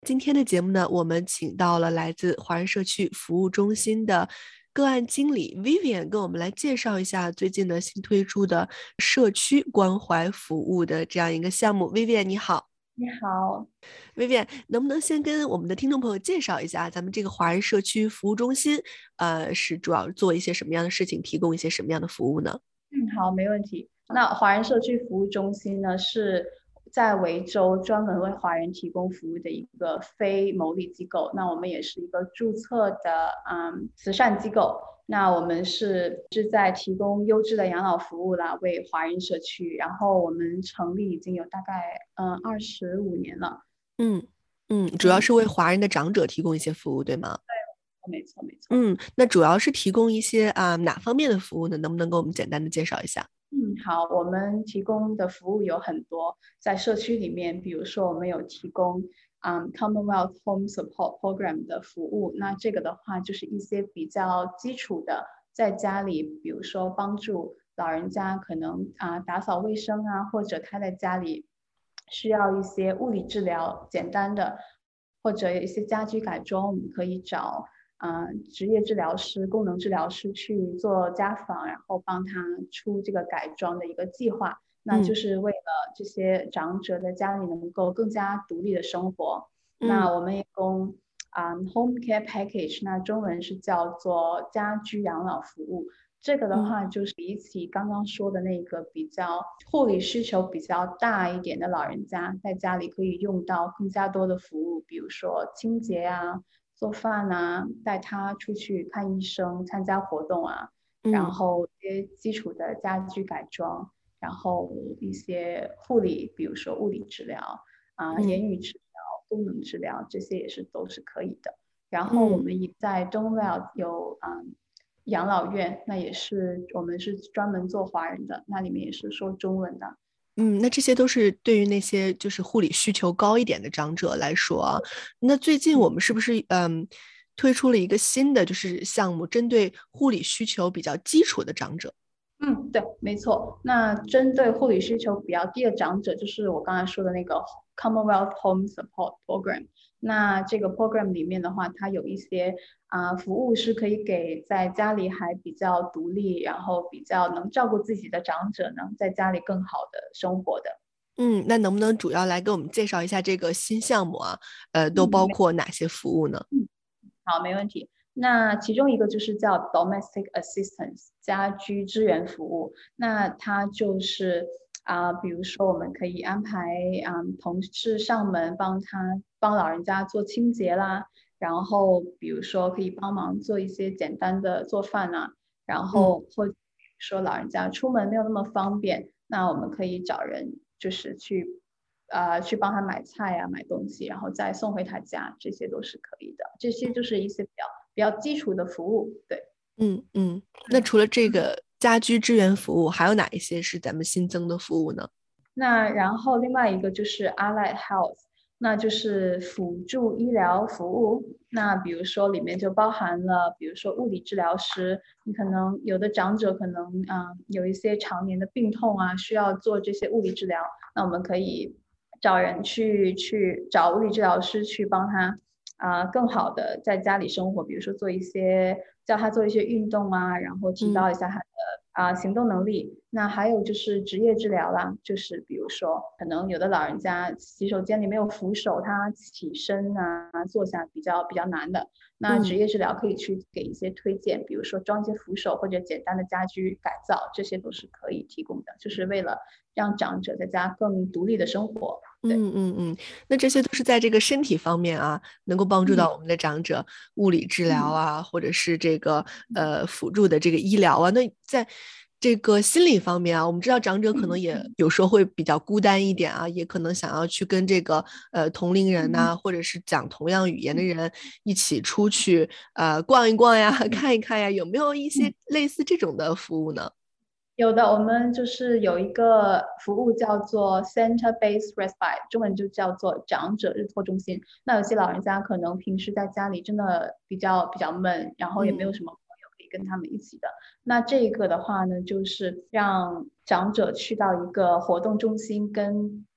今天的节目呢，我们请到了来自华人社区服务中心的个案经理 Vivian，跟我们来介绍一下最近呢新推出的社区关怀服务的这样一个项目。Vivian，你好。 你好。 Vivian，能不能先跟我们的听众朋友介绍一下咱们这个华人社区服务中心，是主要做一些什么样的事情，提供一些什么样的服务呢？ 好，没问题。那华人社区服务中心呢，是在维州专门为华人提供服务的一个非牟利机构。那我们也是一个注册的慈善机构。那我们是在提供优质的养老服务啦，为华人社区。然后我们成立已经有大概25年了。 嗯主要嗯， 是为华人的长者提供一些服务，对吗？ 没错没错。 那主要是提供一些哪方面的服务呢？能不能给我们简单的介绍一下？ 好，我们提供的服务有很多，在社区里面，比如说我们有提供Commonwealth Home Support Program 的服务。那这个的话就是一些比较基础的，在家里，比如说帮助老人家可能打扫卫生啊，或者他在家里需要一些物理治疗，简单的，或者有一些家居改装，我们可以找职业治疗师、功能治疗师去做家访，然后帮他出这个改装的一个计划。那嗯就是为了这些长者在家里能够更加独立的生活。 嗯那我们也供home care package，那中文是叫做家居养老服务。这个的嗯话，就是比起刚刚说的那个比较护理需求比较大一点的老人家，在家里可以用到更加多的服务，比如说清洁啊、做饭啊、带他出去看医生、参加活动啊，然嗯后一些基础的家居改装，然后一些护理，比如说物理治疗嗯言语治疗、功能治疗，这些也是都是可以的。然后我嗯们也在东 w e l 有养老院，那也是我们是专门做华人的，那里面也是说中文的。 那这些都是对于那些就是护理需求高一点的长者来说啊。那最近我们是不是推出了一个新的就是项目，针对护理需求比较基础的长者？ 对，没错。那针对护理需求比较低的长者，就是我刚才说的那个 Commonwealth Home Support Program。那这个 program 里面的话，它有一些服务是可以给在家里还比较独立，然后比较能照顾自己的长者呢，在家里更好的生活的。 那能不能主要来给我们介绍一下这个新项目啊？都包嗯， 括哪些服务呢？ 好，没问题。那其中一个就是叫 domestic assistance 家居支援服务。那它就是比如说我们可以安排同事上门帮老人家做清洁啦，然后比如说可以帮忙做一些简单的做饭啊，然嗯后或者说老人家出门没有那么方便，那我们可以找人就是去帮他买菜啊、买东西，然后再送回他家，这些都是可以的。这些就是一些比较基础的服务。对。 那除了这个家居支援服务，还有哪一些是咱们新增的服务呢？ 那然后另外一个就是 Allied Health，那就是辅助医疗服务。那比如说里面就包含了，比如说物理治疗师，你可能有的长者可能有一些常年的病痛啊，需要做这些物理治疗，那我们可以找人去找物理治疗师去帮他更好的在家里生活，比如说教他做一些运动啊，然后提嗯高一下他的行动能力。那还有就是职业治疗啦，就是比如说可能有的老人家洗手间里没有扶手，他起身坐下比较难的，那职嗯。 业治疗可以去给一些推荐，比如说装一些扶手或者简单的家居改造，这些都是可以提供的，就是为了让长者在家更独立的生活。对。 那这些都是在这个身体方面啊，能够帮助嗯到我们的长者物理治疗嗯。 啊，或者是这个辅助的这个医疗啊。那在这个心理方面啊，我们知道长者可能也有时候会比较孤单一点啊，也可能想要去跟这个同龄人呐、或者是讲同样语言的人一起出去逛一逛呀，看一看呀，有没有一些类似这种的服务呢？ 有的，我们就是有一个服务叫做 Center Based Respite，中文就叫做长者日托中心。那有些老人家可能平时在家里真的比较闷，然后也没有嗯什么朋友可以跟他们一起的。那这个的话呢，就是让长者去到一个活动中心，跟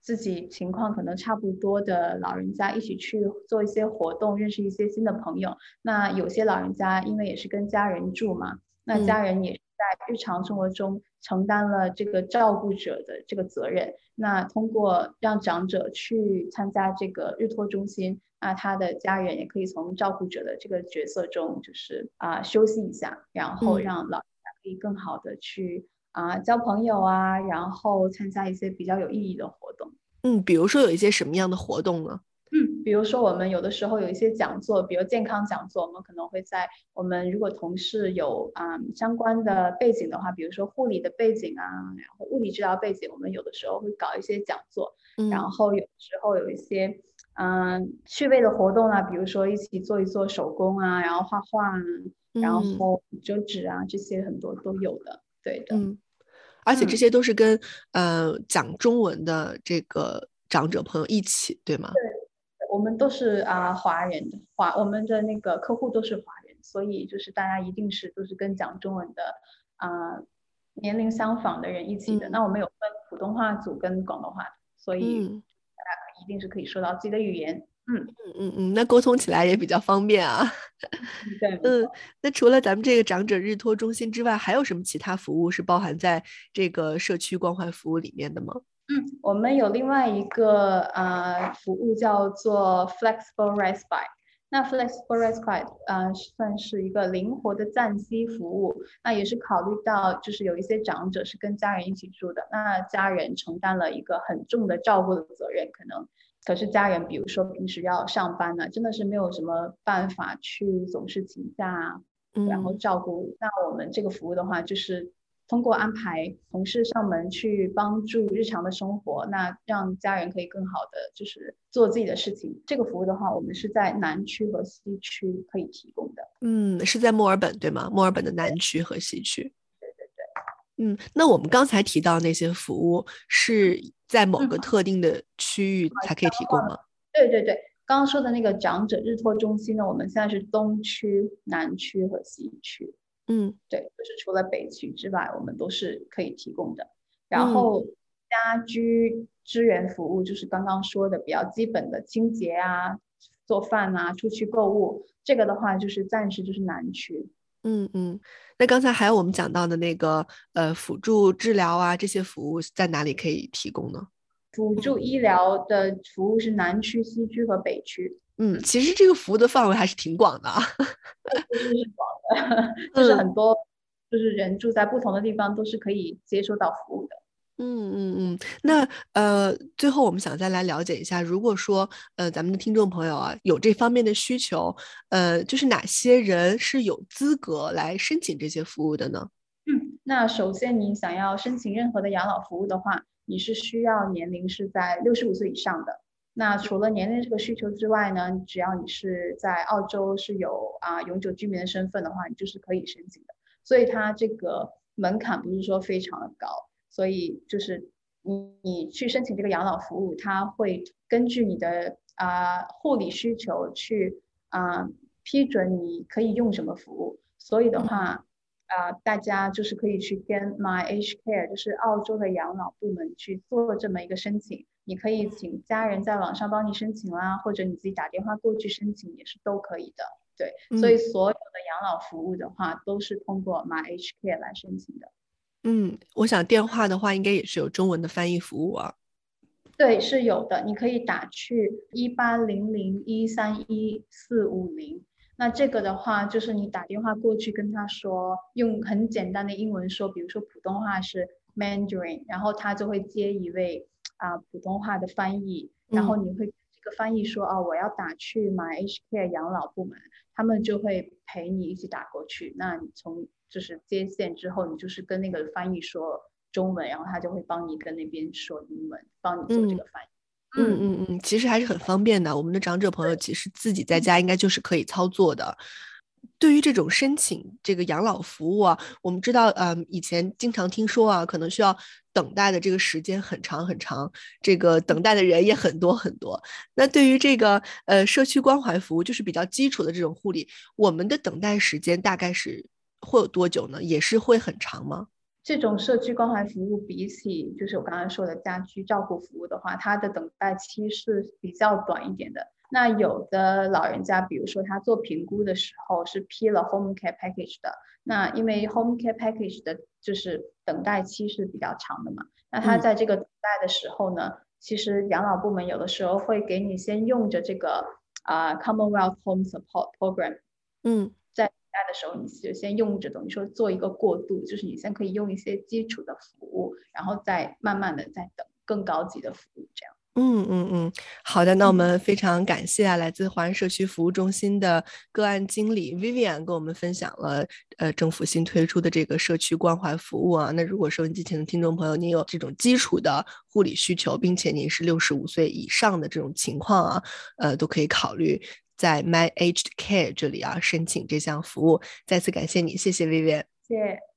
自己情况可能差不多的老人家一起去做一些活动，认识一些新的朋友。那有些老人家因为也是跟家人住嘛，那家人也是在日常生活中承担了这个照顾者的这个责任。那通过让长者去参加这个日托中心，那他的家人也可以从照顾者的这个角色中，就是休息一下，然后让老人家可以更好的去交朋友啊，然后参加一些比较有意义的活动。 比如说有一些什么样的活动呢？ 比如说我们有的时候有一些讲座，比如健康讲座，我们可能会在我们如果同事有相关的背景的话，比如说护理的背景啊，然后物理治疗背景，我们有的时候会搞一些讲座，然后有的时候有一些趣味的活动啊，比如说一起做一做手工啊，然后画画啊，然后折纸啊，这些很多都有的，对的。 而且这些都是跟讲中文的这个长者朋友一起，对吗？ 对，我们都是华人的我们的那个客户都是华人，所以就是大家一定都是跟讲中文的年龄相仿的人一起的。那我们有分普通话组跟广东话组，所以大家一定是可以说到自己的语言。 那沟通起来也比较方便啊。 对， 那除了咱们这个长者日托中心之外，还有什么其他服务是包含在这个社区关怀服务里面的吗？ 我们有另外一个服务叫做 Flexible Respite。那 Flexible Respite 算是一个灵活的暂息服务。那也是考虑到就是有一些长者是跟家人一起住的，那家人承担了一个很重的照顾的责任，可是家人比如说平时要上班呢，真的是没有什么办法去总是请假然后照顾。那我们这个服务的话，就是通过安排同事上门去帮助日常的生活，那让家人可以更好的就是做自己的事情。这个服务的话，我们是在南区和西区可以提供的。 是在墨尔本对吗？墨尔本的南区和西区。 对。 那我们刚才提到那些服务是在某个特定的区域才可以提供吗？ 对，刚刚说的那个长者日托中心呢，我们现在是东区、南区和西区。对，就是除了北区之外，我们都是可以提供的。然后家居支援服务就是刚刚说的比较基本的清洁啊、做饭啊、出去购物，这个的话就是暂时就是南区。 那刚才还有我们讲到的那个辅助治疗啊，这些服务在哪里可以提供呢？ 辅助医疗的服务是南区、西区和北区。 其实这个服务的范围还是挺广的啊。 是广的，就是很多就是人住在不同的地方都是可以接收到服务的。 那最后我们想再来了解一下，如果说咱们的听众朋友啊有这方面的需求，就是哪些人是有资格来申请这些服务的呢？ 那首先你想要申请任何的养老服务的话，你是需要年龄是在65岁以上的。那除了年龄这个需求之外呢，只要你是在澳洲是有永久居民的身份的话，你就是可以申请的。所以它这个门槛不是说非常的高，所以就是你去申请这个养老服务，它会根据你的护理需求去批准你可以用什么服务。所以的话，大家就是可以去跟 MyAgeCare， 就是澳洲的养老部门去做这么一个申请。你可以请家人在网上帮你申请啦，或者你自己打电话过去申请也是都可以的。对，所以所有的养老服务的话，都是通过 MyAgeCare 来申请的。 我想电话的话，应该也是有中文的翻译服务啊。 对，是有的，你可以打去1800131450。那这个的话，就是你打电话过去跟他说，用很简单的英文说，比如说普通话是 Mandarin，然后他就会接一位普通话的翻译，然后你会这个翻译说我要打去 MyAgeCare 养老部门，他们就会陪你一起打过去。那你从就是接线之后，你就是跟那个翻译说中文，然后他就会帮你跟那边说英文，帮你做这个翻译。 其实还是很方便的。我们的长者朋友其实自己在家应该就是可以操作的。对于这种申请这个养老服务啊，我们知道，以前经常听说啊，可能需要等待的这个时间很长很长，这个等待的人也很多很多。那对于这个社区关怀服务，就是比较基础的这种护理，我们的等待时间大概是会有多久呢？也是会很长吗？ 这种社区关怀服务比起就是我刚才说的家居照顾服务的话，它的等待期是比较短一点的。那有的老人家，比如说他做评估的时候是批了 home care package 的，那因为 home care package 的就是等待期是比较长的嘛，那他在这个等待的时候呢，其实养老部门有的时候会给你先用着这个Commonwealth Home Support Program，在等待的时候你就先用着，等于说做一个过渡，就是你先可以用一些基础的服务，然后再慢慢的再等更高级的服务这样。 好的，那我们非常感谢来自华人社区服务中心的个案经理 Vivian 跟我们分享了政府新推出的这个社区关怀服务啊。那如果收音机前的听众朋友，你有这种基础的护理需求，并且你是65岁以上的这种情况啊，都可以考虑在 My Aged Care 这里啊申请这项服务。再次感谢你，谢谢 Vivian。 谢谢。